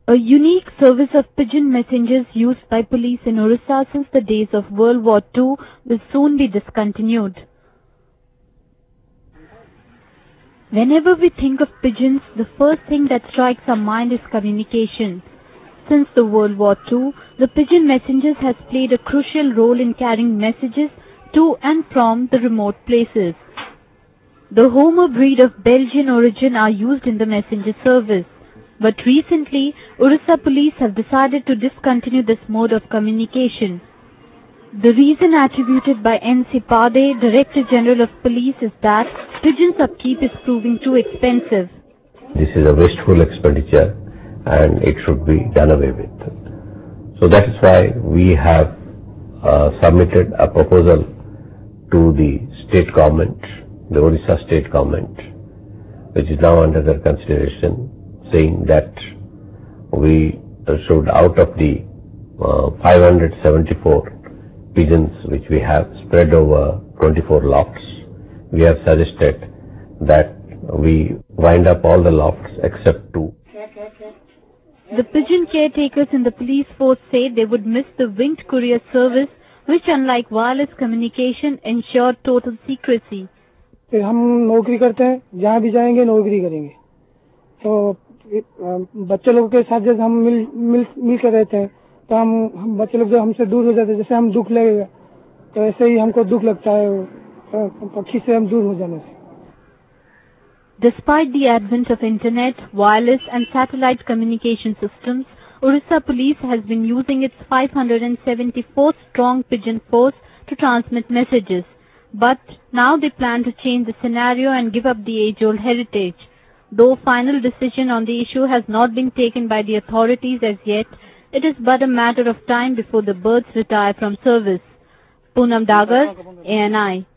A unique service of pigeon messengers used by police in Orissa since the days of World War II will soon be discontinued. Whenever we think of pigeons, the first thing that strikes our mind is communication. Since the World War II, the pigeon messengers has played a crucial role in carrying messages to and from the remote places. The Homer breed of Belgian origin are used in the messenger service. But recently, Orissa police have decided to discontinue this mode of communication. The reason attributed by N.C. Pade, Director General of Police, is that pigeons upkeep is proving too expensive. This is a wasteful expenditure and it should be done away with. So that is why we have submitted a proposal to the state government, the Orissa state government, which is now under their consideration, saying that we should, out of the 574 pigeons which we have spread over 24 lofts, we have suggested that we wind up all the lofts except 2. The pigeon caretakers in the police force say they would miss the winged courier service, which, unlike wireless communication, ensured total secrecy. हम नौकरी करते हैं, जहाँ भी जाएंगे नौकरी करेंगे, तो बच्चे लोगों के साथ जब हम मिल कर रहते हैं, तो हम बच्चे लोग जब हमसे दूर हो जाते हैं, जैसे हम दुख लगेगा, तो ऐसे ही हमको दुख लगता है पक्षी से हम दूर हो जाने से. Despite the advent of internet, wireless and satellite communication systems, Orissa Police has been using its 574-strong pigeon force to transmit messages. But now they plan to change the scenario and give up the age-old heritage. Though final decision on the issue has not been taken by the authorities as yet, it is but a matter of time before the birds retire from service. Poonam Dagar, ANI.